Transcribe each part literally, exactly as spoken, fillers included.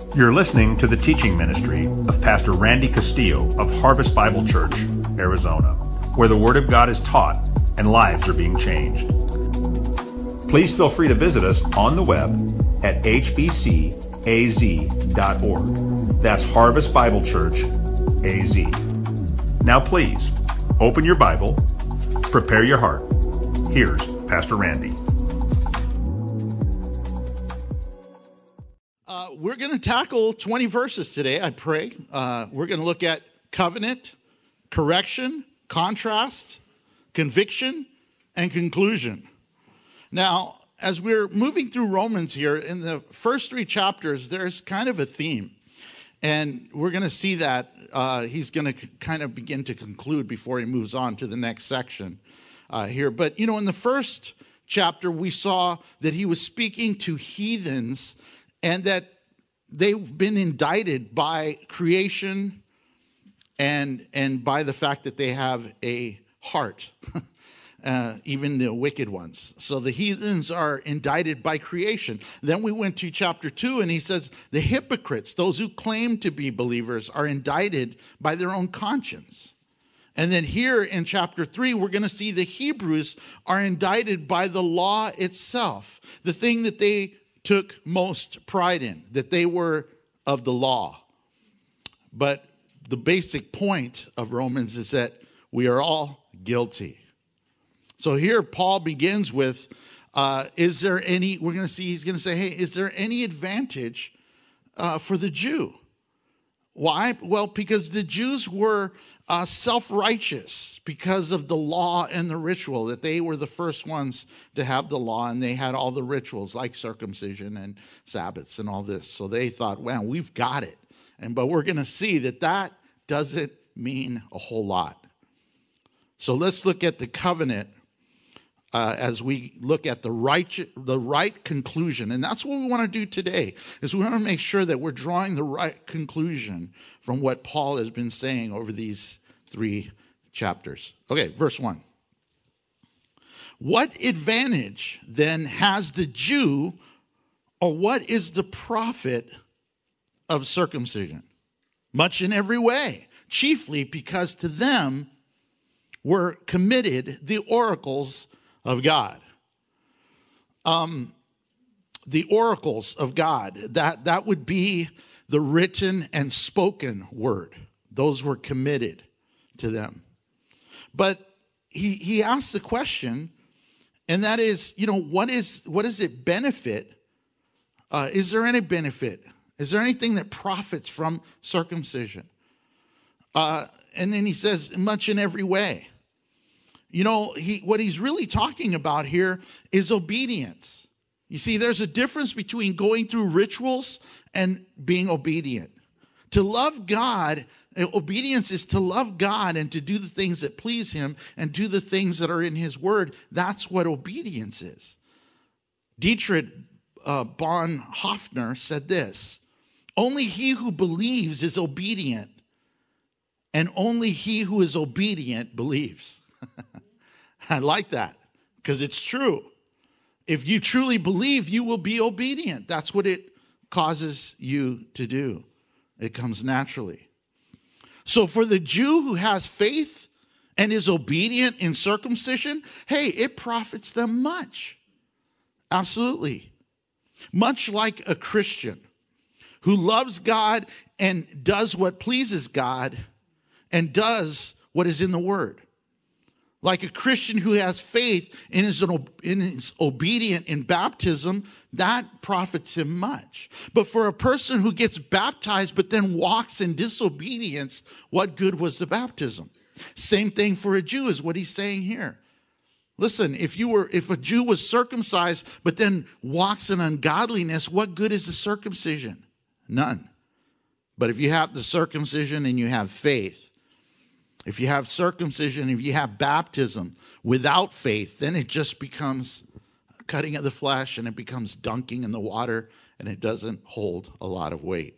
You're listening to the teaching ministry of Pastor Randy Castillo of Harvest Bible Church, Arizona, where the Word of God is taught and lives are being changed. Please feel free to visit us on the web at h b c a z dot org. That's Harvest Bible Church, A Z. Now please, open your Bible, prepare your heart. Here's Pastor Randy. Uh, we're going to tackle twenty verses today, I pray. Uh, we're going to look at covenant, correction, contrast, conviction, and conclusion. Now, as we're moving through Romans here, in the first three chapters, there's kind of a theme. And we're going to see that uh, he's going to c- kind of begin to conclude before he moves on to the next section uh, here. But, you know, in the first chapter, we saw that he was speaking to heathens and that they've been indicted by creation and, and by the fact that they have a heart. Uh, even the wicked ones. So the heathens are indicted by creation. Then we went to chapter two, and he says the hypocrites, those who claim to be believers, are indicted by their own conscience. And then here in chapter three, we're going to see the Hebrews are indicted by the law itself, the thing that they took most pride in, that they were of the law. But the basic point of Romans is that we are all guilty. So here Paul begins with, uh, is there any, we're going to see, he's going to say, hey, is there any advantage uh, for the Jew? Why? Well, because the Jews were uh, self-righteous because of the law and the ritual, that they were the first ones to have the law, and they had all the rituals like circumcision and Sabbaths and all this. So they thought, wow, we've got it. And but we're going to see that that doesn't mean a whole lot. So let's look at the covenant Uh, as we look at the right, the right conclusion. And that's what we want to do today, is we want to make sure that we're drawing the right conclusion from what Paul has been saying over these three chapters. Okay, verse one. What advantage then has the Jew, or what is the profit of circumcision? Much in every way, chiefly because to them were committed the oracles of God. Um, the oracles of God, that, that would be the written and spoken word. Those were committed to them. But he he asked the question, and that is, you know, what is what does it benefit? Uh, is there any benefit? Is there anything that profits from circumcision? Uh, and then he says, much in every way. You know, he, what he's really talking about here is obedience. You see, there's a difference between going through rituals and being obedient. To love God, obedience is to love God and to do the things that please him and do the things that are in his word. That's what obedience is. Dietrich uh, Bonhoeffer said this: only he who believes is obedient, and only he who is obedient believes. I like that, because it's true. If you truly believe, you will be obedient. That's what it causes you to do. It comes naturally. So for the Jew who has faith and is obedient in circumcision, hey, it profits them much. Absolutely. Much like a Christian who loves God and does what pleases God and does what is in the Word. Like a Christian who has faith and is, an, and is obedient in baptism, that profits him much. But for a person who gets baptized but then walks in disobedience, what good was the baptism? Same thing for a Jew is what he's saying here. Listen, if you were, if a Jew was circumcised but then walks in ungodliness, what good is the circumcision? None. But if you have the circumcision and you have faith, if you have circumcision, if you have baptism without faith, then it just becomes cutting of the flesh, and it becomes dunking in the water, and it doesn't hold a lot of weight.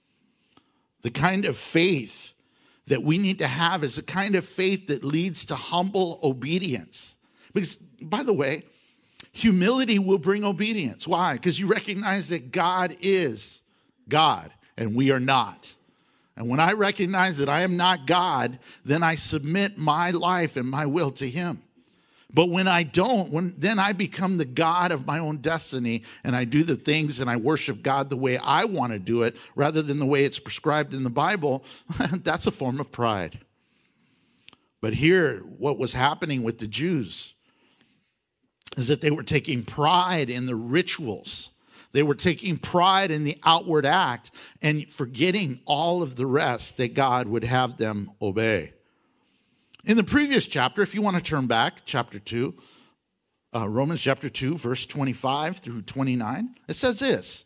The kind of faith that we need to have is the kind of faith that leads to humble obedience. Because, by the way, humility will bring obedience. Why? Because you recognize that God is God. and we are not. And when I recognize that I am not God, then I submit my life and my will to him. But when I don't, when then I become the God of my own destiny, and I do the things and I worship God the way I want to do it rather than the way it's prescribed in the Bible. That's a form of pride. But here, what was happening with the Jews is that they were taking pride in the rituals. They were taking pride in the outward act and forgetting all of the rest that God would have them obey. In the previous chapter, if you want to turn back, chapter two, uh, Romans chapter two, verse twenty-five through twenty-nine, it says this: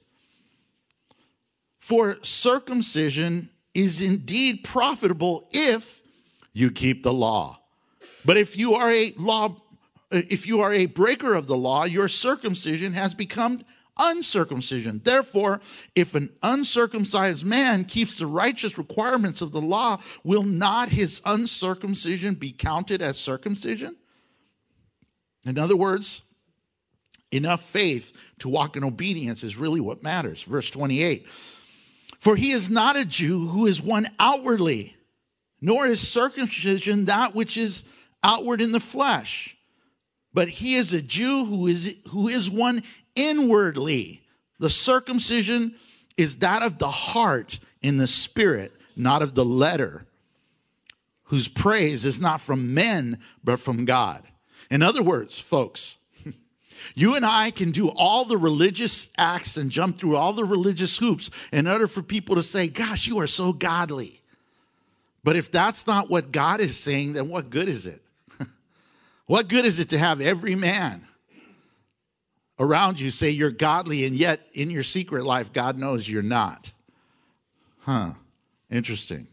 "For circumcision is indeed profitable if you keep the law. But if you are a law, if you are a breaker of the law, your circumcision has become uncircumcision. Therefore, if an uncircumcised man keeps the righteous requirements of the law, will not his uncircumcision be counted as circumcision?" In other words, enough faith to walk in obedience is really what matters. Verse twenty-eight, "For he is not a Jew who is one outwardly, nor is circumcision that which is outward in the flesh, but he is a Jew who is who is one inwardly. The circumcision is that of the heart in the spirit, not of the letter, whose praise is not from men, but from God." In other words, folks, you and I can do all the religious acts and jump through all the religious hoops in order for people to say, "Gosh, you are so godly." But if that's not what God is saying, then what good is it? What good is it to have every man around you say you're godly, and yet in your secret life, God knows you're not? Huh, interesting.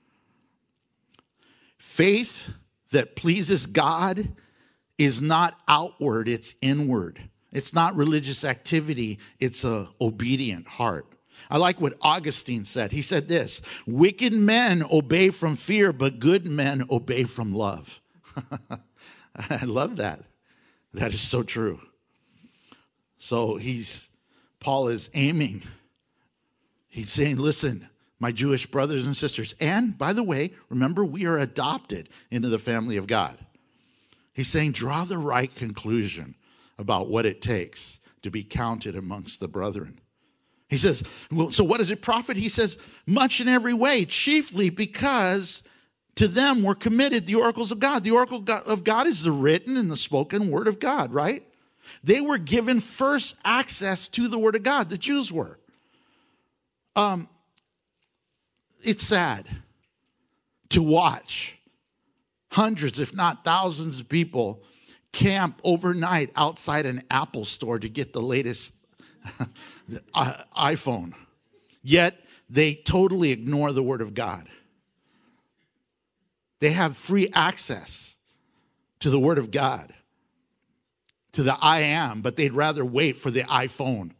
Faith that pleases God is not outward, it's inward. It's not religious activity, it's an obedient heart. I like what Augustine said. He said this: "Wicked men obey from fear, but good men obey from love." I love that. That is so true. So he's, Paul is aiming. He's saying, listen, my Jewish brothers and sisters, and by the way, remember, we are adopted into the family of God. He's saying, draw the right conclusion about what it takes to be counted amongst the brethren. He says, well, so what does it profit? He says, much in every way, chiefly because to them were committed the oracles of God. The oracle of God is the written and the spoken word of God, right? They were given first access to the word of God. The Jews were. Um, it's sad to watch hundreds, if not thousands of people camp overnight outside an Apple store to get the latest iPhone. Yet they totally ignore the word of God. They have free access to the word of God, to the I am, but they'd rather wait for the iPhone.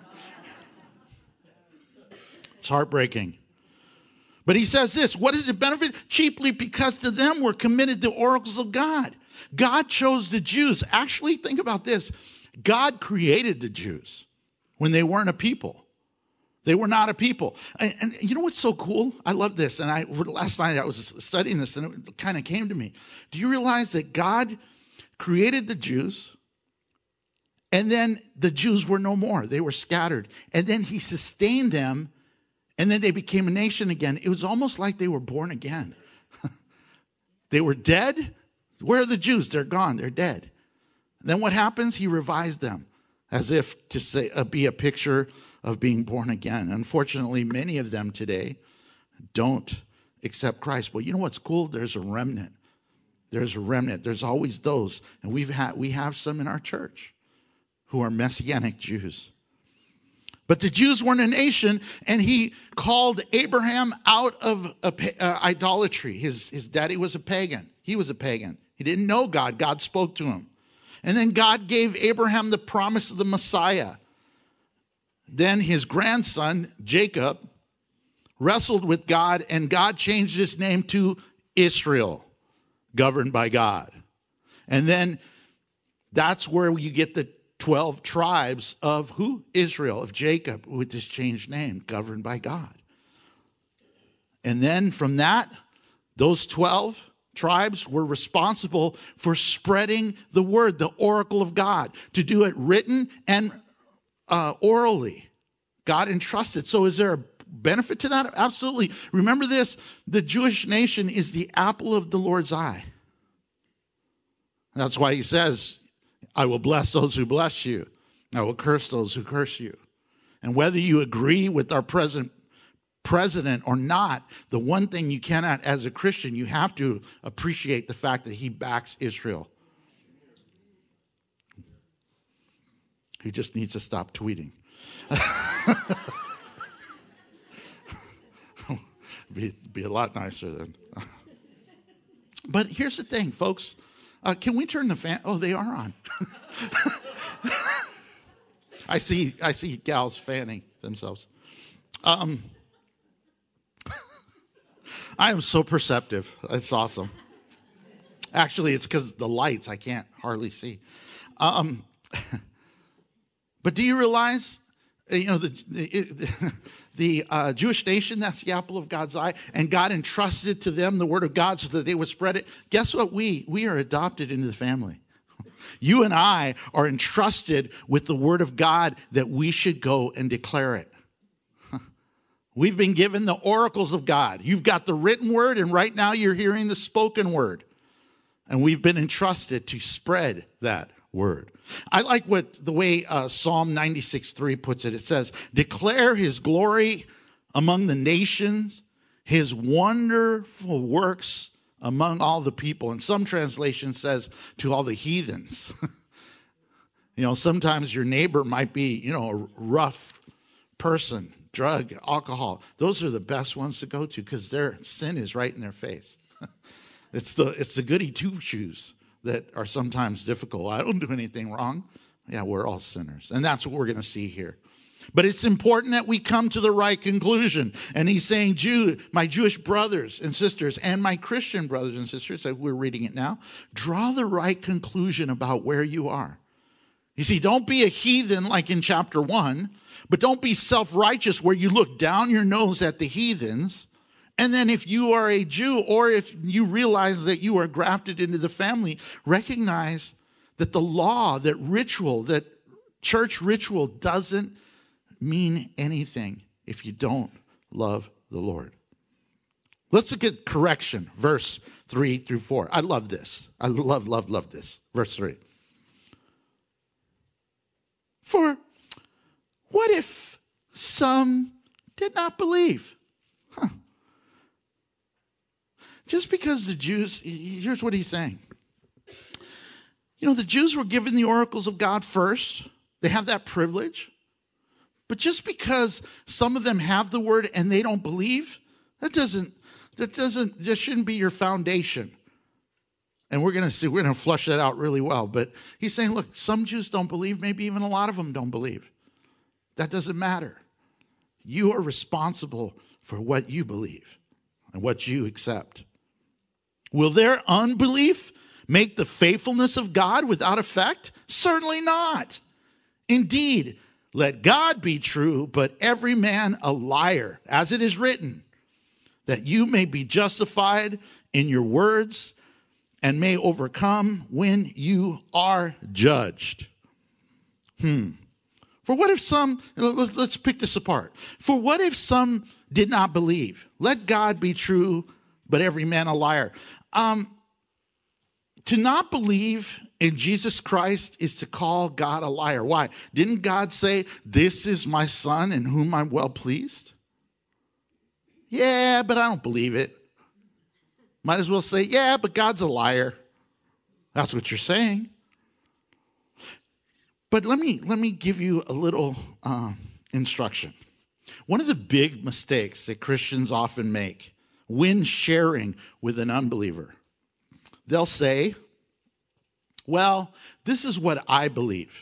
It's heartbreaking. But he says this: what does it benefit? Chiefly because to them were committed the oracles of God. God chose the Jews. Actually, think about this. God created the Jews when they weren't a people. They were not a people. And, and you know what's so cool? I love this. And I last night I was studying this and it kind of came to me. Do you realize that God created the Jews, and then the Jews were no more? They were scattered. And then he sustained them, and then they became a nation again. It was almost like they were born again. They were dead. Where are the Jews? They're gone. They're dead. Then what happens? He revised them as if to say, uh, be a picture of being born again. Unfortunately, many of them today don't accept Christ. But you know what's cool? There's a remnant. There's a remnant. There's always those. And we've had, we have some in our church who are Messianic Jews. But the Jews weren't a nation, and he called Abraham out of a, uh, idolatry. His, his daddy was a pagan. He was a pagan. He didn't know God. God spoke to him. And then God gave Abraham the promise of the Messiah. Then his grandson, Jacob, wrestled with God, and God changed his name to Israel, governed by God. And then that's where you get the twelve tribes of who? Israel, of Jacob, with this changed name, governed by God. And then from that, those twelve tribes were responsible for spreading the word, the oracle of God, to do it written and uh, orally. God entrusted. So is there a benefit to that? Absolutely. Remember this, the Jewish nation is the apple of the Lord's eye. That's why he says, I will bless those who bless you. I will curse those who curse you. And whether you agree with our present president or not, the one thing you cannot, as a Christian, you have to appreciate the fact that he backs Israel. He just needs to stop tweeting. be, be a lot nicer then. But here's the thing, folks. Uh, can we turn the fan? Oh, they are on. I see. I see gals fanning themselves. Um, I am so perceptive. It's awesome. Actually, it's because the lights I can't hardly see. Um, but do you realize, you know, the the, the uh, Jewish nation, that's the apple of God's eye, and God entrusted to them the word of God so that they would spread it. Guess what? We we are adopted into the family. You and I are entrusted with the word of God that we should go and declare it. We've been given the oracles of God. You've got the written word, and right now you're hearing the spoken word. And we've been entrusted to spread that word. I like what the way uh, Psalm ninety-six three puts it. It says, declare his glory among the nations, his wonderful works among all the people. And some translation says to all the heathens. You know, sometimes your neighbor might be, you know, a rough person, drug, alcohol. Those are the best ones to go to because their sin is right in their face. It's the it's the goody two-shoes that are sometimes difficult. I don't do anything wrong. Yeah, we're all sinners. And that's what we're going to see here. But it's important that we come to the right conclusion. And he's saying, Jew, my Jewish brothers and sisters and my Christian brothers and sisters, as we're reading it now, draw the right conclusion about where you are. You see, don't be a heathen like in chapter one, but don't be self-righteous where you look down your nose at the heathens. And then if you are a Jew or if you realize that you are grafted into the family, recognize that the law, that ritual, that church ritual doesn't mean anything if you don't love the Lord. Let's look at correction, verse three through four. I love this. I love, love, love this. Verse three. For what if some did not believe? Huh. Just because the Jews, here's what he's saying. You know, the Jews were given the oracles of God first. They have that privilege. But just because some of them have the word and they don't believe, that doesn't, that doesn't, that shouldn't be your foundation. And we're going to see, we're going to flush that out really well. But he's saying, look, some Jews don't believe, maybe even a lot of them don't believe. That doesn't matter. You are responsible for what you believe and what you accept. Will their unbelief make the faithfulness of God without effect? Certainly not. Indeed, let God be true, but every man a liar, as it is written, that you may be justified in your words and may overcome when you are judged. Hmm. For what if some, let's, let's pick this apart. For what if some did not believe? Let God be true, but every man a liar. Um, to not believe in Jesus Christ is to call God a liar. Why? Didn't God say, this is my son in whom I'm well pleased? Yeah, but I don't believe it. Might as well say, yeah, but God's a liar. That's what you're saying. But let me let me give you a little uh, instruction. One of the big mistakes that Christians often make when sharing with an unbeliever, they'll say, well, this is what I believe.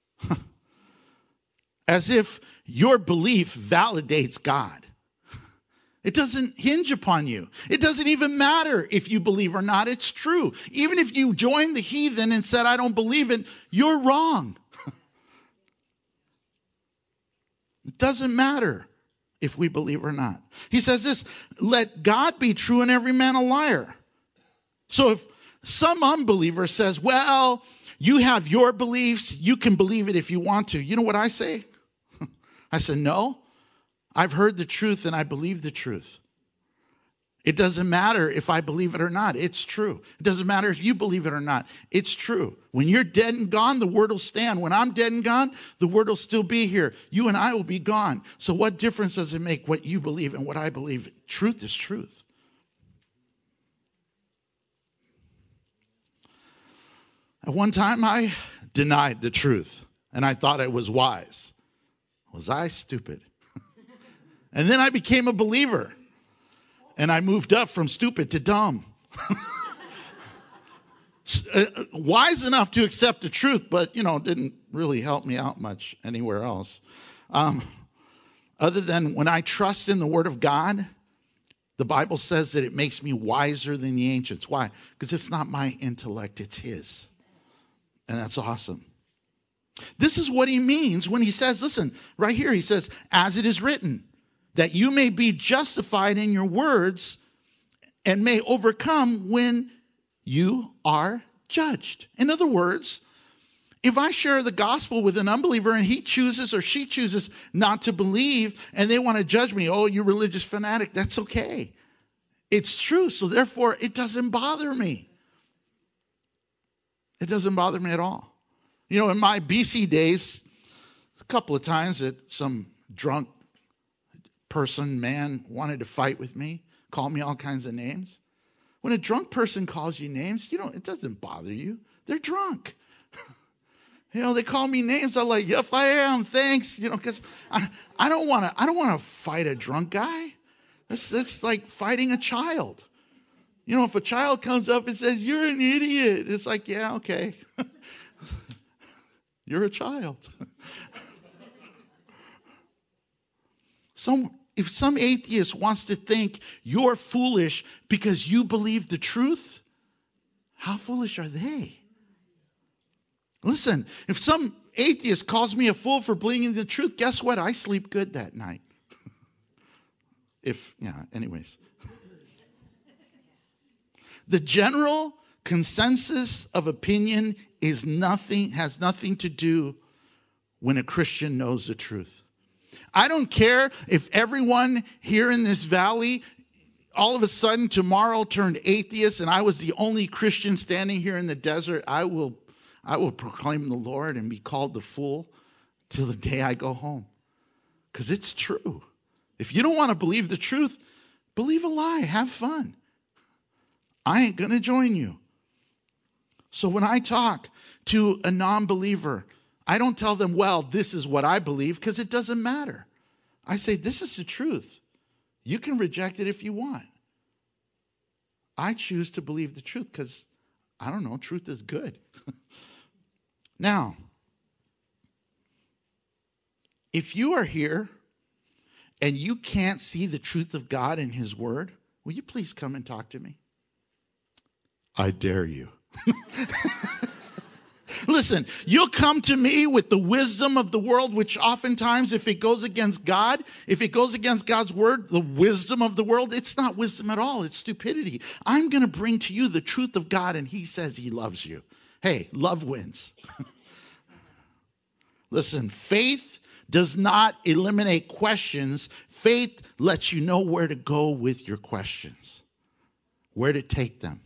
As if your belief validates God. It doesn't hinge upon you. It doesn't even matter if you believe or not. It's true. Even if you joined the heathen and said, I don't believe it, you're wrong. It doesn't matter if we believe or not. He says this, let God be true and every man a liar. So if some unbeliever says, well, you have your beliefs, you can believe it if you want to. You know what I say? I said, no, I've heard the truth and I believe the truth. It doesn't matter if I believe it or not. It's true. It doesn't matter if you believe it or not. It's true. When you're dead and gone, the word will stand. When I'm dead and gone, the word will still be here. You and I will be gone. So what difference does it make what you believe and what I believe? Truth is truth. At one time, I denied the truth, and I thought I was wise. Was I stupid? And then I became a believer. And I moved up from stupid to dumb. Wise enough to accept the truth, but, you know, didn't really help me out much anywhere else. Um, other than when I trust in the Word of God, the Bible says that it makes me wiser than the ancients. Why? Because it's not my intellect, it's His. And that's awesome. This is what He means when He says, listen, right here, He says, as it is written, that you may be justified in your words and may overcome when you are judged. In other words, if I share the gospel with an unbeliever and he chooses or she chooses not to believe and they want to judge me, oh, you religious fanatic, that's okay. It's true, so therefore it doesn't bother me. It doesn't bother me at all. You know, in my B C days, a couple of times that some drunk person, man, wanted to fight with me, call me all kinds of names. When a drunk person calls you names, you know, it doesn't bother you. They're drunk. You know, they call me names. I'm like, yes, I am. Thanks. You know, because I, I don't want to. I don't want to fight a drunk guy. That's that's like fighting a child. You know, if a child comes up and says, "You're an idiot," it's like, yeah, okay. You're a child. Some. If some atheist wants to think you're foolish because you believe the truth, how foolish are they? Listen, if some atheist calls me a fool for believing the truth, guess what? I sleep good that night. If, yeah, anyways. The general consensus of opinion is nothing, has nothing to do when a Christian knows the truth. I don't care if everyone here in this valley all of a sudden tomorrow turned atheist and I was the only Christian standing here in the desert. I will, I will proclaim the Lord and be called the fool till the day I go home. Because it's true. If you don't want to believe the truth, believe a lie. Have fun. I ain't going to join you. So when I talk to a non-believer, I don't tell them, well, this is what I believe, because it doesn't matter. I say, this is the truth. You can reject it if you want. I choose to believe the truth because, I don't know, truth is good. Now, if you are here and you can't see the truth of God in His Word, will you please come and talk to me? I dare you. Listen, you'll come to me with the wisdom of the world, which oftentimes, if it goes against God, if it goes against God's word, the wisdom of the world, it's not wisdom at all. It's stupidity. I'm going to bring to you the truth of God, and He says He loves you. Hey, love wins. Listen, faith does not eliminate questions. Faith lets you know where to go with your questions, where to take them.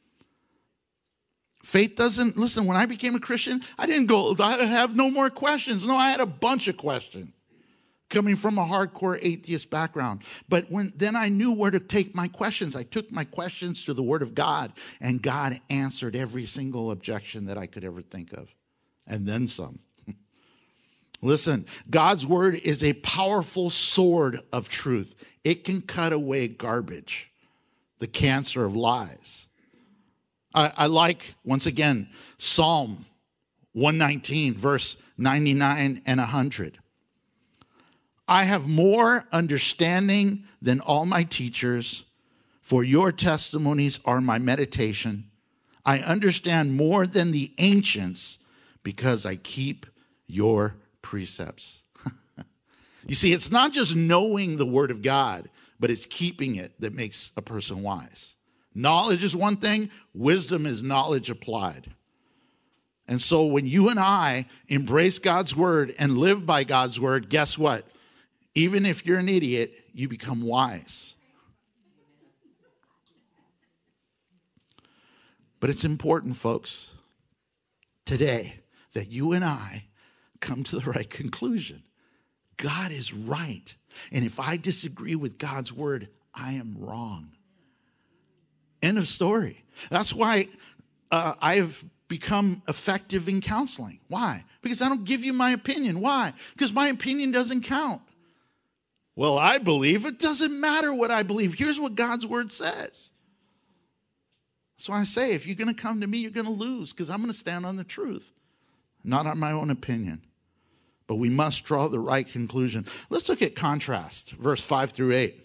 Faith doesn't, listen, when I became a Christian, I didn't go, I have no more questions. No, I had a bunch of questions coming from a hardcore atheist background. But when then I knew where to take my questions. I took my questions to the Word of God, and God answered every single objection that I could ever think of, and then some. Listen, God's Word is a powerful sword of truth. It can cut away garbage, the cancer of lies. I, I like, once again, Psalm one nineteen, verse ninety-nine and one hundred. I have more understanding than all my teachers, for your testimonies are my meditation. I understand more than the ancients because I keep your precepts. You see, it's not just knowing the word of God, but it's keeping it that makes a person wise. Knowledge is one thing. Wisdom is knowledge applied. And so when you and I embrace God's word and live by God's word, guess what? Even if you're an idiot, you become wise. But it's important, folks, today that you and I come to the right conclusion. God is right. And if I disagree with God's word, I am wrong. End of story. That's why uh, I've become effective in counseling. Why? Because I don't give you my opinion. Why? Because my opinion doesn't count. Well, I believe. It doesn't matter what I believe. Here's what God's word says. That's why I say, if you're going to come to me, you're going to lose, because I'm going to stand on the truth, not on my own opinion. But we must draw the right conclusion. Let's look at contrast, verse five through eight.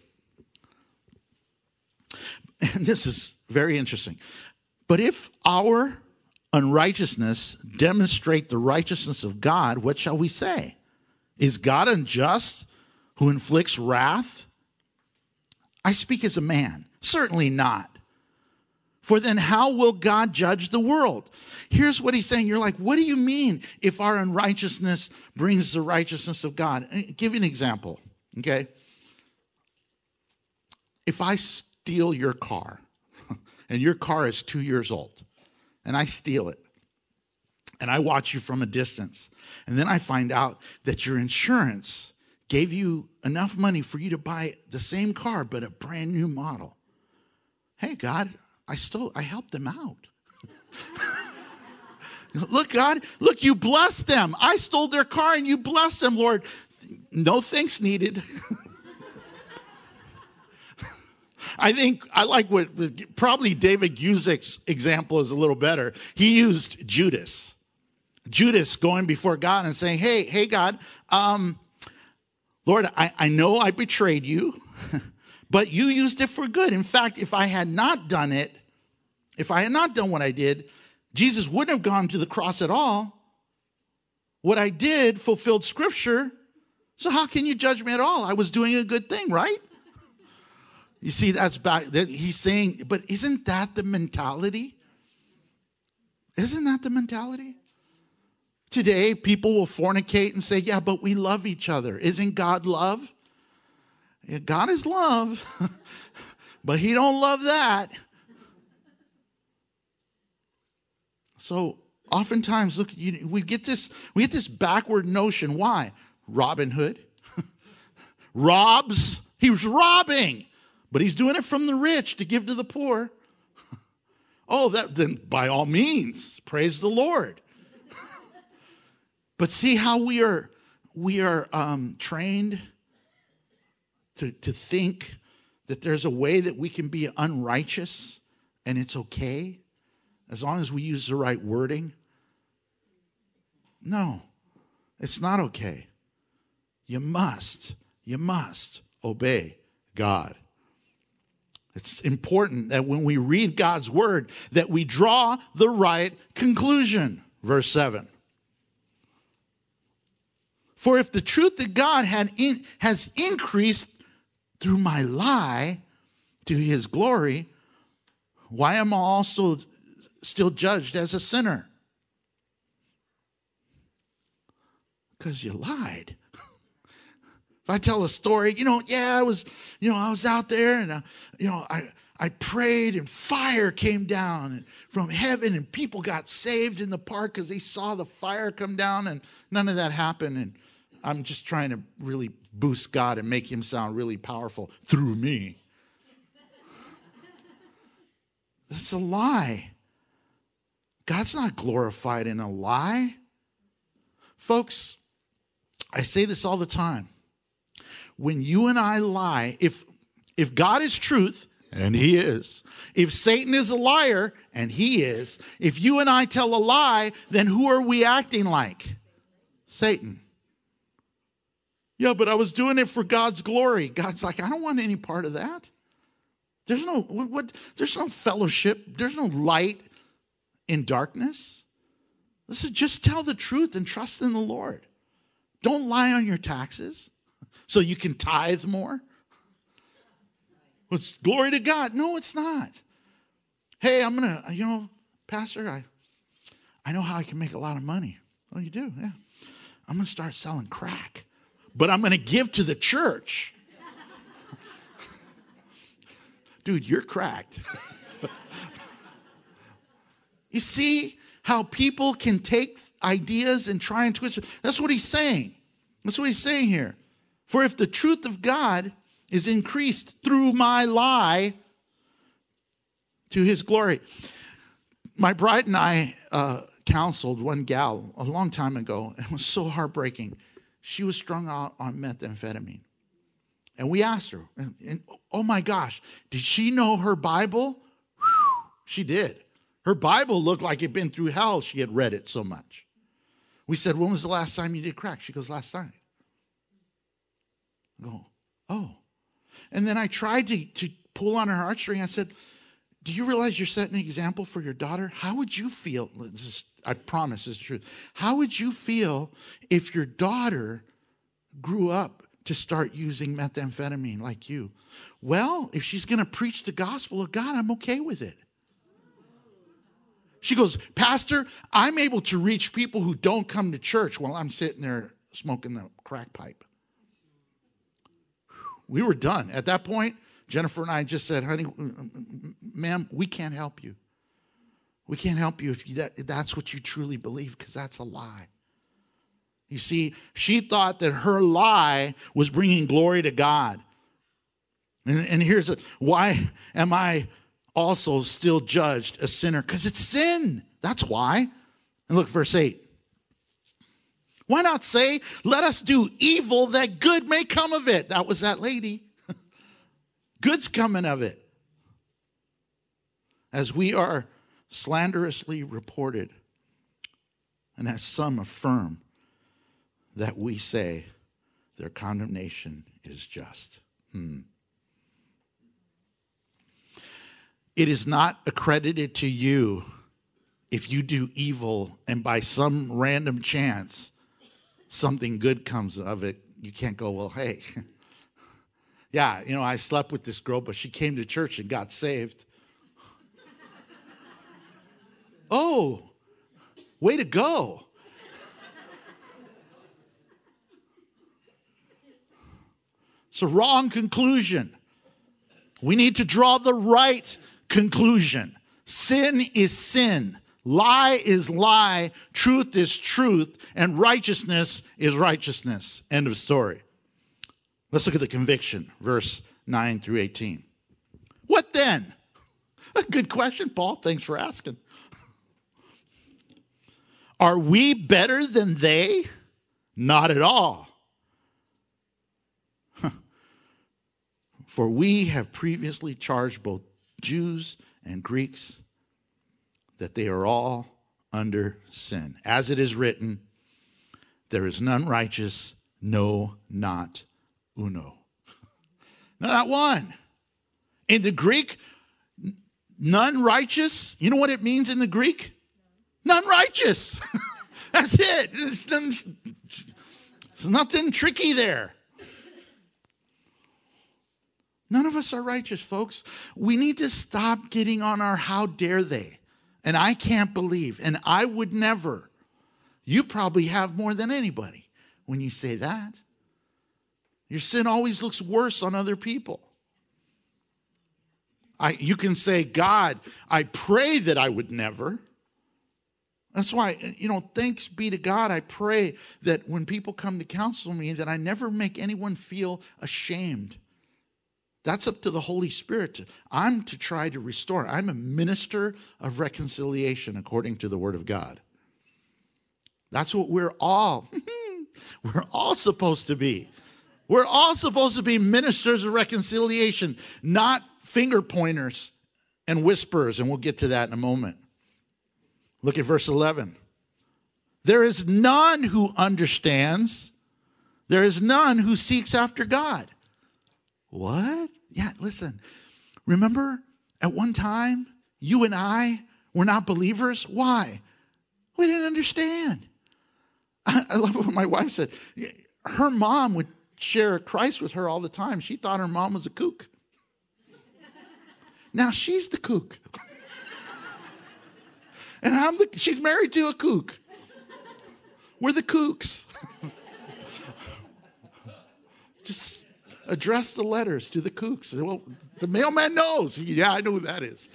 And this is very interesting. But if our unrighteousness demonstrate the righteousness of God, what shall we say? Is God unjust who inflicts wrath? I speak as a man. Certainly not. For then how will God judge the world? Here's what he's saying. You're like, what do you mean if our unrighteousness brings the righteousness of God? I'll give you an example, okay? If I steal your car, and your car is two years old, and I steal it, and I watch you from a distance, and then I find out that your insurance gave you enough money for you to buy the same car, but a brand new model. Hey, God, I still, I helped them out. Look, God, look, you blessed them. I stole their car and you blessed them, Lord. No thanks needed. I think I like what probably David Guzik's example is a little better. He used Judas. Judas going before God and saying, hey, hey, God, um, Lord, I, I know I betrayed you, but you used it for good. In fact, if I had not done it, if I had not done what I did, Jesus wouldn't have gone to the cross at all. What I did fulfilled Scripture. So how can you judge me at all? I was doing a good thing, right? You see, that's back. That he's saying, but isn't that the mentality? Isn't that the mentality? Today, people will fornicate and say, yeah, but we love each other. Isn't God love? Yeah, God is love, but he don't love that. So oftentimes, look, you, we get this, we get this backward notion. Why? Robin Hood robs. He was robbing, but he's doing it from the rich to give to the poor. Oh, that then by all means, praise the Lord. But see how we are we are um, trained to to think that there's a way that we can be unrighteous and it's okay as long as we use the right wording. No, it's not okay. You must, you must obey God. It's important that when we read God's word, that we draw the right conclusion. Verse seven. For if the truth of God had in, has increased through my lie to his glory, why am I also still judged as a sinner? Because you lied. If I tell a story, you know, yeah, I was, you know, I was out there and, uh, you know, I, I prayed and fire came down from heaven and people got saved in the park because they saw the fire come down, and none of that happened. And I'm just trying to really boost God and make him sound really powerful through me. That's a lie. God's not glorified in a lie. Folks, I say this all the time. When you and I lie, if if God is truth, and he is, if Satan is a liar, and he is, if you and I tell a lie, then who are we acting like? Satan. Yeah, but I was doing it for God's glory. God's like, I don't want any part of that. There's no what, what there's no fellowship, there's no light in darkness. Listen, just tell the truth and trust in the Lord. Don't lie on your taxes. So you can tithe more? Well, it's glory to God. No, it's not. Hey, I'm going to, you know, Pastor, I, I know how I can make a lot of money. Oh, you do? Yeah. I'm going to start selling crack. But I'm going to give to the church. Dude, you're cracked. You see how people can take ideas and try and twist it? That's what he's saying. That's what he's saying here. For if the truth of God is increased through my lie to his glory. My bride and I uh, counseled one gal a long time ago, and it was so heartbreaking. She was strung out on methamphetamine. And we asked her, and, and oh my gosh, did she know her Bible? Whew, she did. Her Bible looked like it'd been through hell. She had read it so much. We said, when was the last time you did crack? She goes, last night. I go, oh. And then I tried to, to pull on her heartstring. I said, do you realize you're setting an example for your daughter? How would you feel? This is, I promise this is the truth. How would you feel if your daughter grew up to start using methamphetamine like you? Well, if she's going to preach the gospel of God, I'm okay with it. She goes, Pastor, I'm able to reach people who don't come to church while I'm sitting there smoking the crack pipe. We were done. At that point, Jennifer and I just said, honey, ma'am, we can't help you. We can't help you if you, that, that's what you truly believe, because that's a lie. You see, she thought that her lie was bringing glory to God. And, and here's a, why am I also still judged a sinner? Because it's sin. That's why. And look, verse eight. Why not say, let us do evil that good may come of it? That was that lady. Good's coming of it. As we are slanderously reported, and as some affirm that we say their condemnation is just. Hmm. It is not accredited to you if you do evil and by some random chance something good comes of it. You can't go, well, hey, yeah, you know, I slept with this girl, but she came to church and got saved. Oh, way to go. It's a wrong conclusion. We need to draw the right conclusion. Sin is sin. Lie is lie. Truth is truth. And righteousness is righteousness. End of story. Let's look at the conviction, verse nine through eighteen. What then? A good question, Paul. Thanks for asking. Are we better than they? Not at all. For we have previously charged both Jews and Greeks that they are all under sin. As it is written, there is none righteous, no, not uno. No, not one. In the Greek, none righteous, you know what it means in the Greek? None righteous. That's it. It's, it's nothing tricky there. None of us are righteous, folks. We need to stop getting on our how dare they. And I can't believe, and I would never. You probably have more than anybody when you say that. Your sin always looks worse on other people. I, you can say, God, I pray that I would never. That's why, you know, thanks be to God, I pray that when people come to counsel me, that I never make anyone feel ashamed. That's up to the Holy Spirit. I'm to try to restore. I'm a minister of reconciliation according to the Word of God. That's what we're all, we're all supposed to be. We're all supposed to be ministers of reconciliation, not finger pointers and whisperers, and we'll get to that in a moment. Look at verse eleven. There is none who understands. There is none who seeks after God. What? Yeah, listen. Remember at one time, you and I were not believers? Why? We didn't understand. I, I love what my wife said. Her mom would share Christ with her all the time. She thought her mom was a kook. Now she's the kook. And I'm the, she's married to a kook. We're the kooks. Just address the letters to the kooks. Well, the mailman knows. He, yeah, I know who that is.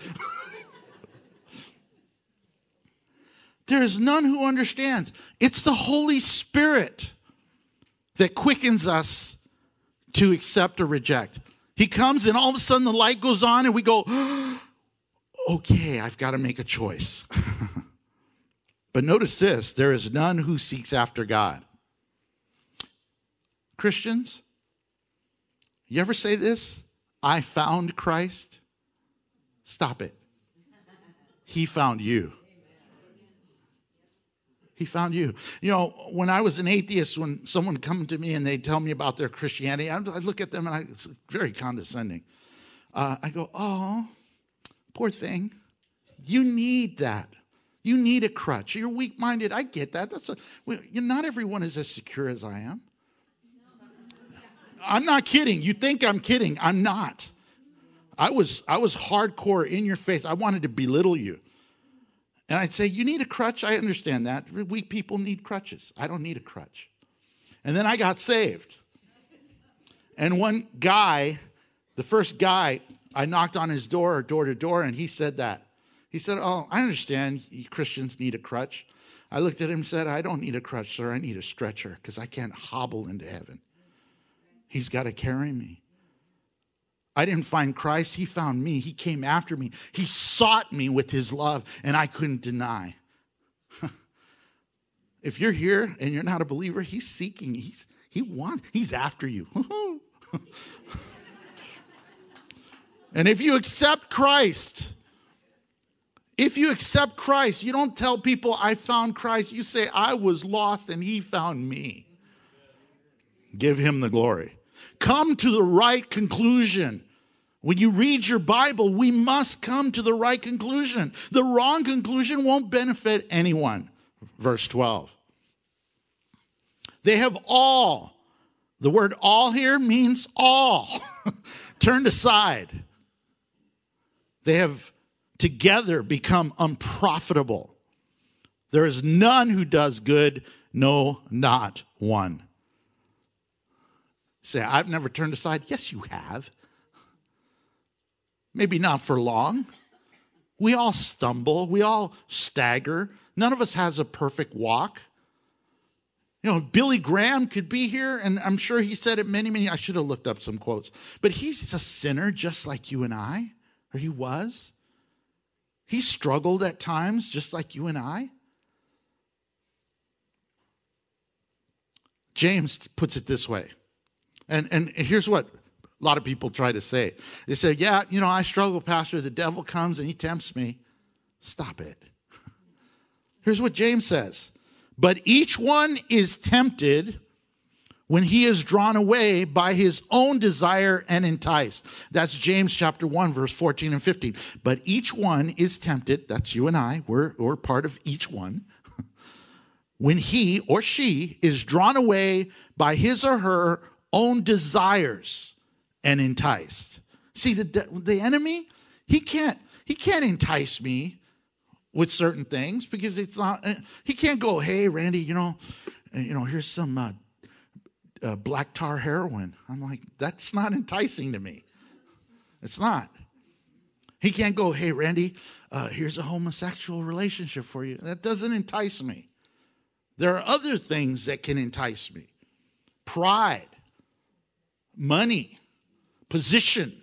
There is none who understands. It's the Holy Spirit that quickens us to accept or reject. He comes and all of a sudden the light goes on and we go, okay, I've got to make a choice. But notice this, there is none who seeks after God. Christians, you ever say this? I found Christ? Stop it. He found you. He found you. You know, when I was an atheist, when someone would come to me and they'd tell me about their Christianity, I'd look at them and I, it's very condescending. Uh, I go, oh, poor thing. You need that. You need a crutch. You're weak-minded. I get that. That's a, well, not everyone is as secure as I am. I'm not kidding. You think I'm kidding. I'm not. I was, I was hardcore in your face. I wanted to belittle you. And I'd say, you need a crutch? I understand that. Weak people need crutches. I don't need a crutch. And then I got saved. And one guy, the first guy, I knocked on his door, door to door, and he said that. He said, oh, I understand you Christians need a crutch. I looked at him and said, I don't need a crutch, sir. I need a stretcher because I can't hobble into heaven. He's got to carry me. I didn't find Christ. He found me. He came after me. He sought me with his love, and I couldn't deny. If you're here and you're not a believer, he's seeking. He's, he wants, he's after you. And if you accept Christ, if you accept Christ, you don't tell people, I found Christ. You say, I was lost and he found me. Give him the glory. Come to the right conclusion. When you read your Bible, we must come to the right conclusion. The wrong conclusion won't benefit anyone. Verse twelve. They have all, the word all here means all, turned aside. They have together become unprofitable. There is none who does good, no, not one. Say, I've never turned aside. Yes, you have. Maybe not for long. We all stumble. We all stagger. None of us has a perfect walk. You know, Billy Graham could be here, and I'm sure he said it many, many, I should have looked up some quotes. But he's a sinner just like you and I, or he was. He struggled at times just like you and I. James puts it this way. And and here's what a lot of people try to say. They say, yeah, you know, I struggle, Pastor. The devil comes and he tempts me. Stop it. Here's what James says. But each one is tempted when he is drawn away by his own desire and enticed. That's James chapter one, verse fourteen and fifteen. But each one is tempted. That's you and I. We're, we're part of each one. When he or she is drawn away by his or her own desires and enticed. See, the the enemy, he can't he can't entice me with certain things because it's not. He can't go, hey, Randy, you know, you know, here's some uh, uh, black tar heroin. I'm like, that's not enticing to me. It's not. He can't go, hey, Randy, uh, here's a homosexual relationship for you. That doesn't entice me. There are other things that can entice me. Pride. Money, position,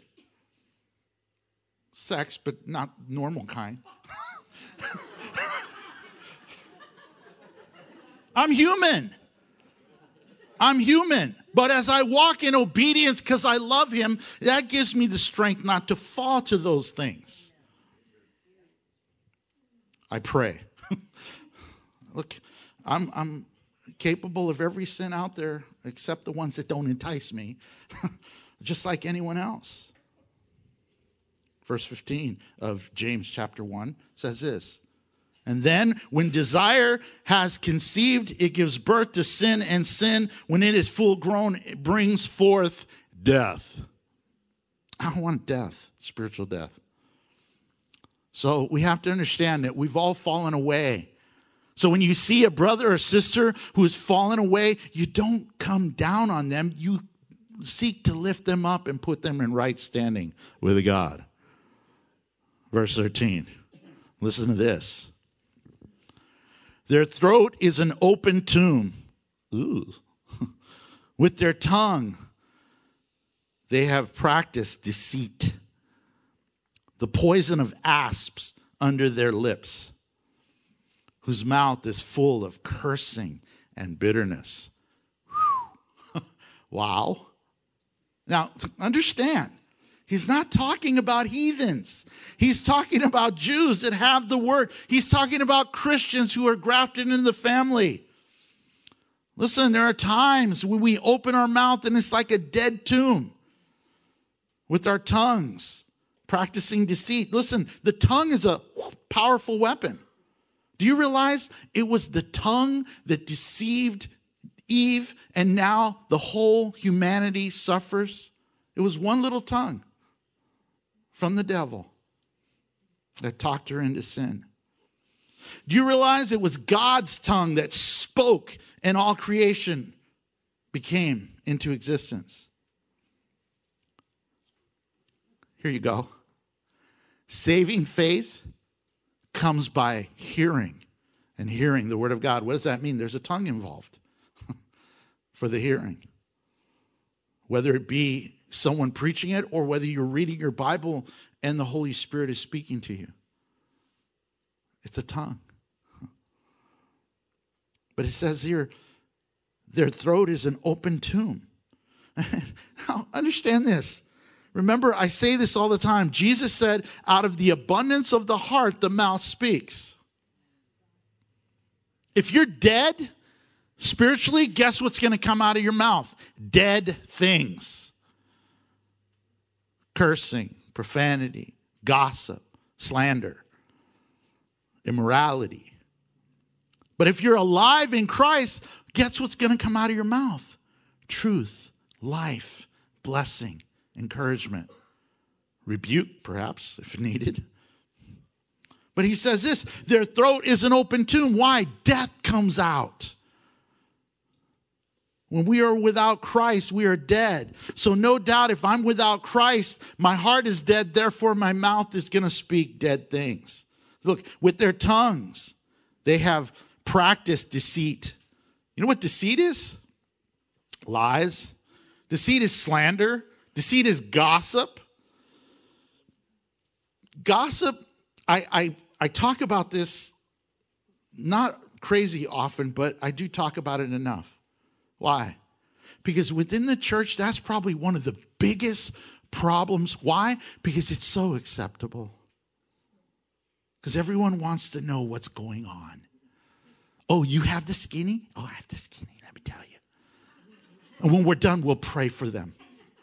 sex, but not normal kind. I'm human. I'm human. But as I walk in obedience because I love him, that gives me the strength not to fall to those things. I pray. Look, I'm I'm capable of every sin out there except the ones that don't entice me, just like anyone else. Verse fifteen of James chapter one says this, And then when desire has conceived, it gives birth to sin, and sin, when it is full grown, it brings forth death. I don't want death, spiritual death. So we have to understand that we've all fallen away. So when you see a brother or sister who has fallen away, you don't come down on them. You seek to lift them up and put them in right standing with God. Verse thirteen. Listen to this. Their throat is an open tomb. Ooh. With their tongue, they have practiced deceit. The poison of asps under their lips, whose mouth is full of cursing and bitterness. Wow. Now, understand, he's not talking about heathens. He's talking about Jews that have the word. He's talking about Christians who are grafted into the family. Listen, there are times when we open our mouth and it's like a dead tomb with our tongues, practicing deceit. Listen, the tongue is a powerful weapon. Do you realize it was the tongue that deceived Eve, and now the whole humanity suffers? It was one little tongue from the devil that talked her into sin. Do you realize it was God's tongue that spoke and all creation became into existence? Here you go. Saving faith comes by hearing, and hearing the word of God. What does that mean? There's a tongue involved for the hearing. Whether it be someone preaching it or whether you're reading your Bible and the Holy Spirit is speaking to you. It's a tongue. But it says here, their throat is an open tomb. Now, understand this. Remember, I say this all the time. Jesus said, out of the abundance of the heart, the mouth speaks. If you're dead spiritually, guess what's going to come out of your mouth? Dead things. Cursing, profanity, gossip, slander, immorality. But if you're alive in Christ, guess what's going to come out of your mouth? Truth, life, blessing, encouragement, rebuke, perhaps, if needed. But he says this, their throat is an open tomb. Why? Death comes out. When we are without Christ, we are dead. So no doubt if I'm without Christ, my heart is dead, therefore my mouth is going to speak dead things. Look, with their tongues, they have practiced deceit. You know what deceit is? Lies. Deceit is slander. Deceit is gossip. Gossip, I, I, I talk about this not crazy often, but I do talk about it enough. Why? Because within the church, that's probably one of the biggest problems. Why? Because it's so acceptable. Because everyone wants to know what's going on. Oh, you have the skinny? Oh, I have the skinny, let me tell you. And when we're done, we'll pray for them.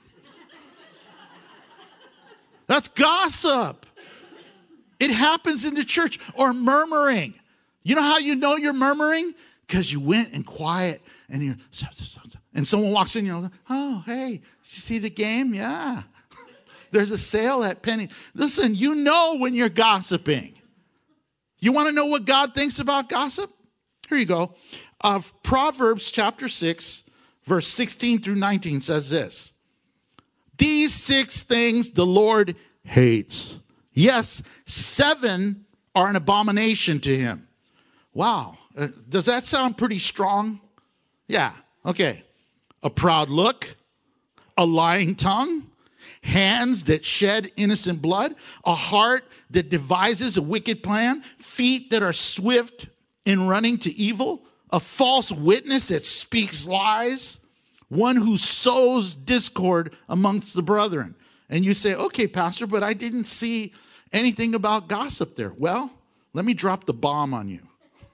That's gossip. It happens in the church. Or murmuring. You know how you know you're murmuring? Because you went and quiet and you and someone walks in, you're like, oh, hey, did you see the game? Yeah. There's a sale at Penny. Listen, you know when you're gossiping. You want to know what God thinks about gossip? Here you go. Uh, Proverbs chapter six, verse sixteen through nineteen says this. These six things the Lord hates. Yes, seven are an abomination to him. Wow. Uh, does that sound pretty strong? Yeah. Okay. A proud look, a lying tongue, hands that shed innocent blood, a heart that devises a wicked plan, feet that are swift in running to evil, a false witness that speaks lies, one who sows discord amongst the brethren. And you say, okay, Pastor, but I didn't see anything about gossip there. Well, let me drop the bomb on you.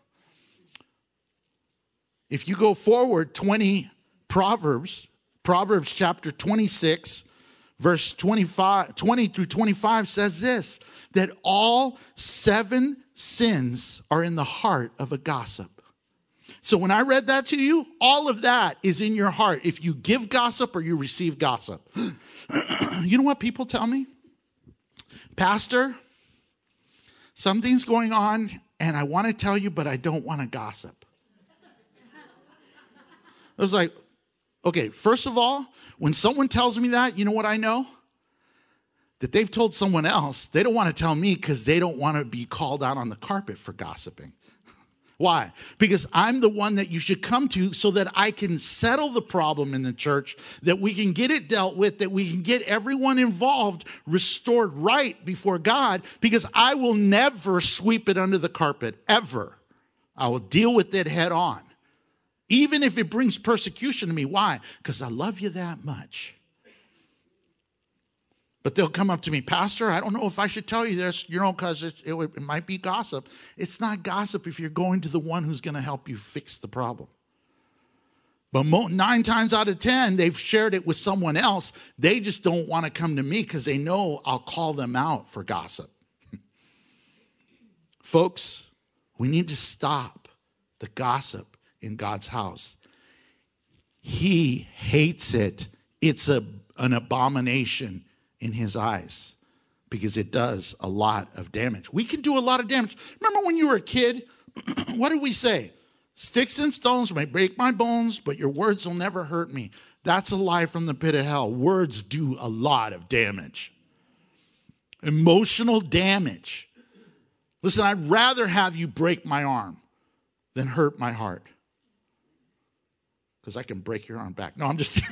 If you go forward twenty Proverbs, Proverbs chapter twenty-six, verse twenty-five, twenty through twenty-five says this, that all seven sins are in the heart of a gossip. So when I read that to you, all of that is in your heart. If you give gossip or you receive gossip. You know what people tell me? Pastor, something's going on and I want to tell you, but I don't want to gossip. I was like, okay, first of all, when someone tells me that, you know what I know? That they've told someone else. They don't want to tell me because they don't want to be called out on the carpet for gossiping. Why? Because I'm the one that you should come to so that I can settle the problem in the church, that we can get it dealt with, that we can get everyone involved restored right before God, because I will never sweep it under the carpet, ever. I will deal with it head on, even if it brings persecution to me. Why? Because I love you that much. But they'll come up to me, Pastor, I don't know if I should tell you this, you know, because it, it, it might be gossip. It's not gossip if you're going to the one who's going to help you fix the problem. But mo- nine times out of ten, they've shared it with someone else. They just don't want to come to me because they know I'll call them out for gossip. Folks, we need to stop the gossip in God's house. He hates it. It's a, an abomination in his eyes, because it does a lot of damage. We can do a lot of damage. Remember when you were a kid, what did we say? Sticks and stones may break my bones, but your words will never hurt me. That's a lie from the pit of hell. Words do a lot of damage. Emotional damage. Listen, I'd rather have you break my arm than hurt my heart, because I can break your arm back. No, I'm just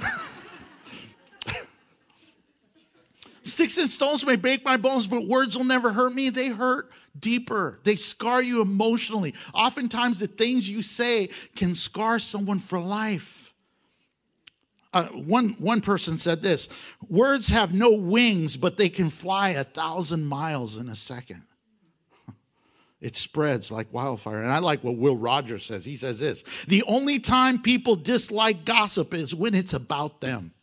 Sticks and stones may break my bones, but words will never hurt me. They hurt deeper. They scar you emotionally. Oftentimes, the things you say can scar someone for life. Uh, one, one person said this, words have no wings, but they can fly a thousand miles in a second. It spreads like wildfire. And I like what Will Rogers says. He says this, the only time people dislike gossip is when it's about them.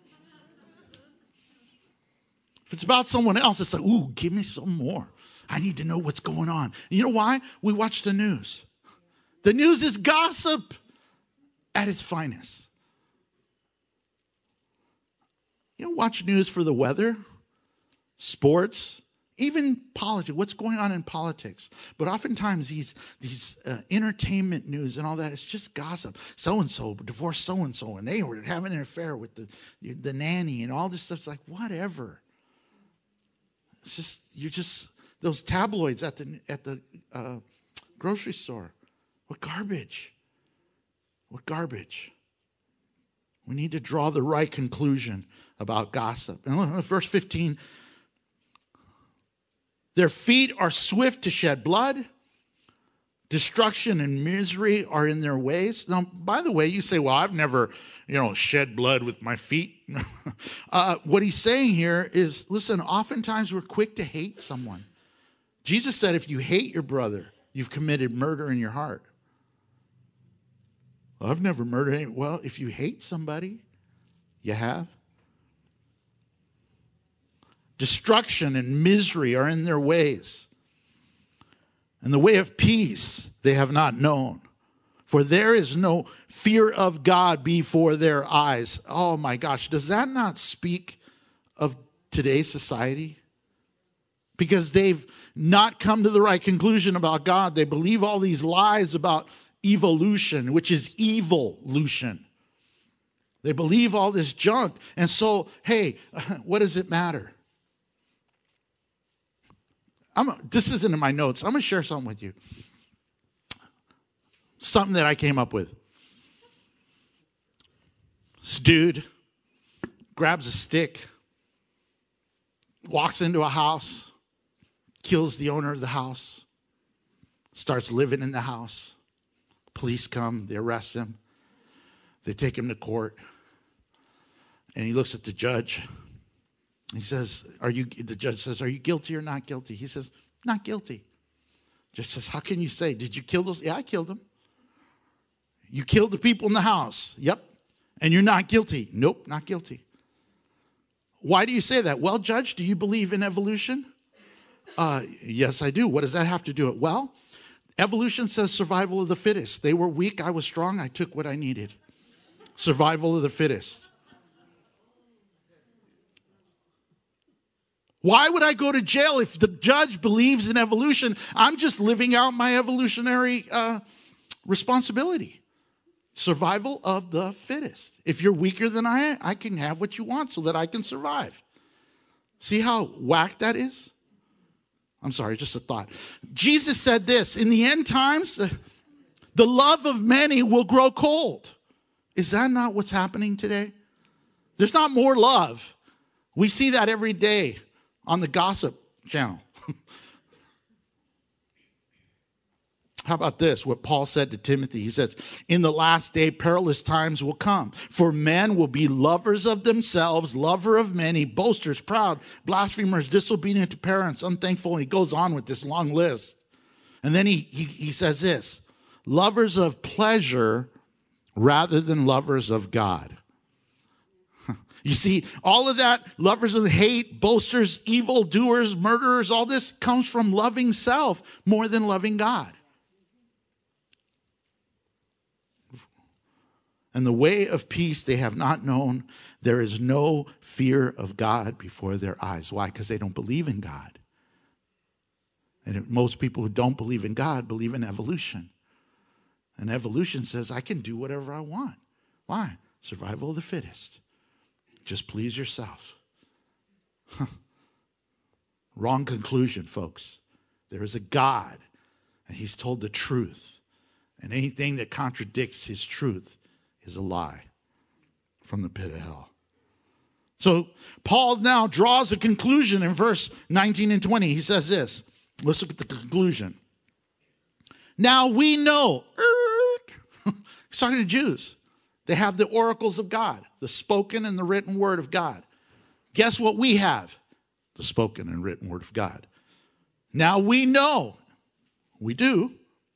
If it's about someone else, it's like, ooh, give me some more. I need to know what's going on. You know why? We watch the news. The news is gossip at its finest. You know, watch news for the weather, sports, even politics, what's going on in politics. But oftentimes these, these uh, entertainment news and all that, it's just gossip. So-and-so divorced so-and-so, and they were having an affair with the, the nanny and all this stuff. It's like, whatever. It's just, you're just, those tabloids at the at the uh, grocery store. What garbage. What garbage. We need to draw the right conclusion about gossip. And look, verse fifteen, their feet are swift to shed blood. Destruction and misery are in their ways. Now, by the way, you say, well, I've never, you know, shed blood with my feet. uh, what he's saying here is, listen, oftentimes we're quick to hate someone. Jesus said, if you hate your brother, you've committed murder in your heart. Well, I've never murdered anyone. Well, if you hate somebody, you have. Destruction and misery are in their ways. And the way of peace they have not known. For there is no fear of God before their eyes. Oh my gosh, does that not speak of today's society? Because they've not come to the right conclusion about God. They believe all these lies about evolution, which is evolution. They believe all this junk. And so, hey, what does it matter? I'm, this isn't in my notes. I'm going to share something with you. Something that I came up with. This dude grabs a stick, walks into a house, kills the owner of the house, starts living in the house. Police come, they arrest him. They take him to court. And he looks at the judge. He says, "Are you?" The judge says, "Are you guilty or not guilty?" He says, "Not guilty." The judge says, "How can you say? Did you kill those?" "Yeah, I killed them." "You killed the people in the house?" "Yep." "And you're not guilty?" "Nope, not guilty." "Why do you say that?" "Well, judge, do you believe in evolution?" Uh, yes, I do. What does that have to do with it? Well, evolution says survival of the fittest. They were weak. I was strong. I took what I needed. Survival of the fittest. Why would I go to jail if the judge believes in evolution? I'm just living out my evolutionary uh, responsibility. Survival of the fittest. If you're weaker than I am, I can have what you want so that I can survive. See how whack that is? I'm sorry, just a thought. Jesus said this, in the end times, the, the love of many will grow cold. Is that not what's happening today? There's not more love. We see that every day on the gossip channel. How about this? What Paul said to Timothy. He says, in the last day, perilous times will come. For men will be lovers of themselves, lover of many, boasters, proud, blasphemers, disobedient to parents, unthankful. And he goes on with this long list. And then he, he, he says this, lovers of pleasure rather than lovers of God. You see, all of that, lovers of hate, boasters, evildoers, murderers, all this comes from loving self more than loving God. And the way of peace they have not known. There is no fear of God before their eyes. Why? Because they don't believe in God. And most people who don't believe in God believe in evolution. And evolution says, I can do whatever I want. Why? Survival of the fittest. Just please yourself. Huh. Wrong conclusion, folks. There is a God, and he's told the truth. And anything that contradicts his truth is a lie from the pit of hell. So Paul now draws a conclusion in verse nineteen and twenty. He says this. Let's look at the conclusion. Now we know. He's talking to Jews. They have the oracles of God, the spoken and the written word of God. Guess what we have? The spoken and written word of God. Now we know, we do,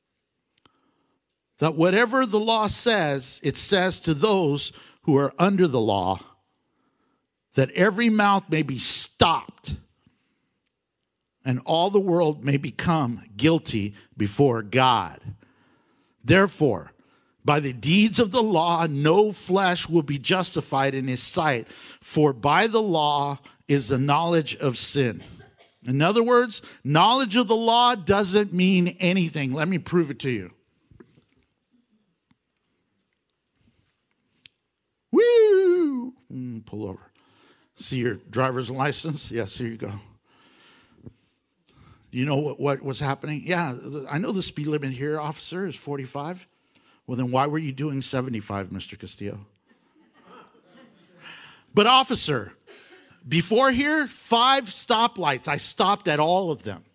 that whatever the law says, it says to those who are under the law, that every mouth may be stopped and all the world may become guilty before God. Therefore, by the deeds of the law, no flesh will be justified in his sight, for by the law is the knowledge of sin. In other words, knowledge of the law doesn't mean anything. Let me prove it to you. Woo! Mm, pull over. See your driver's license? Yes, here you go. You know what, what was happening? Yeah, I know the speed limit here, officer, is forty-five. Well, then why were you doing seventy-five, Mister Castillo? But officer, before here, five stoplights. I stopped at all of them.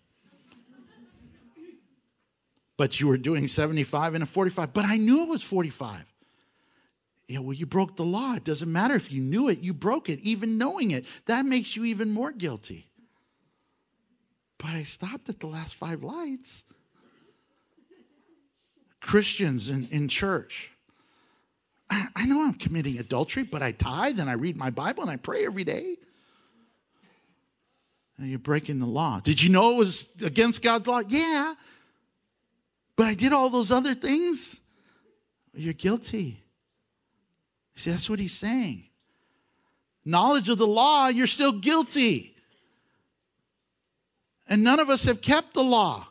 But you were doing seventy-five and a forty-five. But I knew it was forty-five. Yeah, well, you broke the law. It doesn't matter if you knew it. You broke it, even knowing it. That makes you even more guilty. But I stopped at the last five lights. Christians in, in church. I, I know I'm committing adultery, but I tithe and I read my Bible and I pray every day. And you're breaking the law. Did you know it was against God's law? Yeah. But I did all those other things. You're guilty. See, that's what he's saying. Knowledge of the law, you're still guilty. And none of us have kept the law.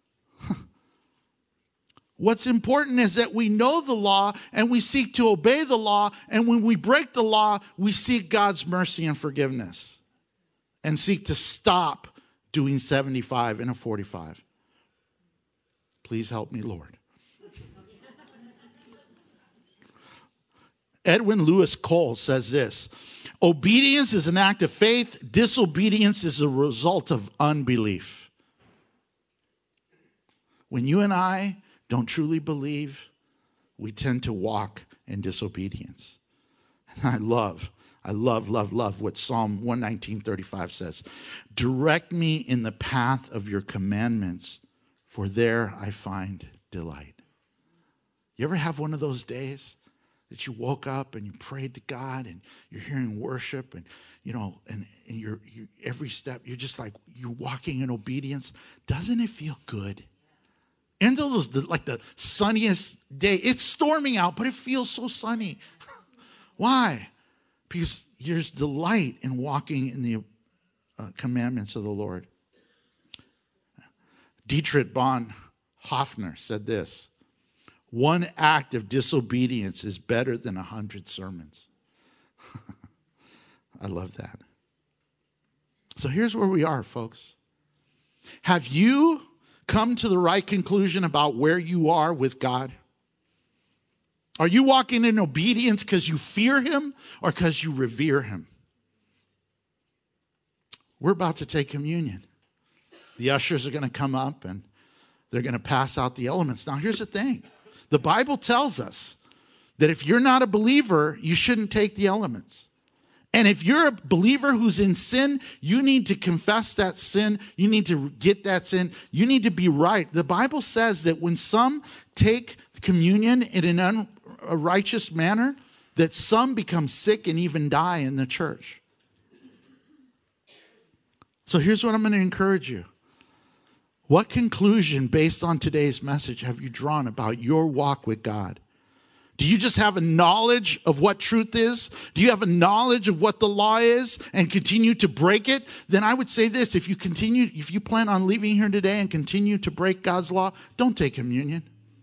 What's important is that we know the law and we seek to obey the law. And when we break the law, we seek God's mercy and forgiveness. And seek to stop doing seventy-five and a forty-five. Please help me, Lord. Edwin Lewis Cole says this, obedience is an act of faith. Disobedience is a result of unbelief. When you and I don't truly believe, we tend to walk in disobedience. And I love, I love, love, love what Psalm one nineteen thirty-five says. Direct me in the path of your commandments, for there I find delight. You ever have one of those days that you woke up and you prayed to God and you're hearing worship and, you know, and, and you're, you every step, you're just like, you're walking in obedience. Doesn't it feel good? And those, the, like the sunniest day, it's storming out, but it feels so sunny. Why? Because there's delight in walking in the uh, commandments of the Lord. Dietrich Bonhoeffer said this: one act of disobedience is better than a hundred sermons. I love that. So here's where we are, folks. Have you come to the right conclusion about where you are with God? Are you walking in obedience because you fear him or because you revere him? We're about to take communion. The ushers are going to come up and they're going to pass out the elements. Now, here's the thing. The Bible tells us that if you're not a believer, you shouldn't take the elements. And if you're a believer who's in sin, you need to confess that sin. You need to get that sin. You need to be right. The Bible says that when some take communion in an unrighteous manner, that some become sick and even die in the church. So here's what I'm going to encourage you. What conclusion, based on today's message, have you drawn about your walk with God? Do you just have a knowledge of what truth is? Do you have a knowledge of what the law is and continue to break it? Then I would say this: if you continue, if you plan on leaving here today and continue to break God's law, don't take communion.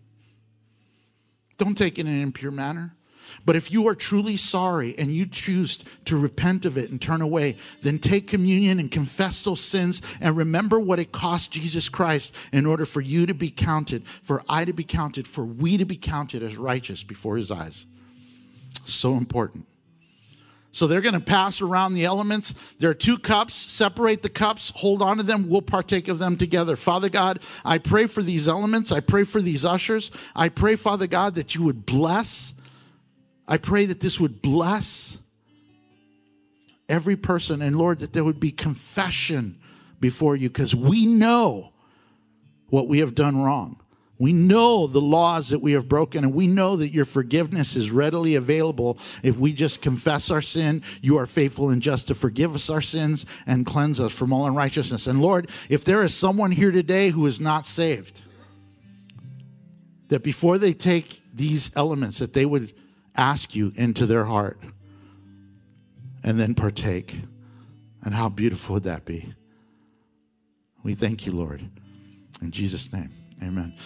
Don't take it in an impure manner. But if you are truly sorry and you choose to repent of it and turn away, then take communion and confess those sins and remember what it cost Jesus Christ in order for you to be counted, for I to be counted, for we to be counted as righteous before his eyes. So important. So they're going to pass around the elements. There are two cups. Separate the cups. Hold on to them. We'll partake of them together. Father God, I pray for these elements. I pray for these ushers. I pray, Father God, that you would bless. I pray that this would bless every person. And Lord, that there would be confession before you, because we know what we have done wrong. We know the laws that we have broken, and we know that your forgiveness is readily available if we just confess our sin. You are faithful and just to forgive us our sins and cleanse us from all unrighteousness. And Lord, if there is someone here today who is not saved, that before they take these elements, that they would ask you into their heart and then partake. And how beautiful would that be? We thank you, Lord. In Jesus' name, amen.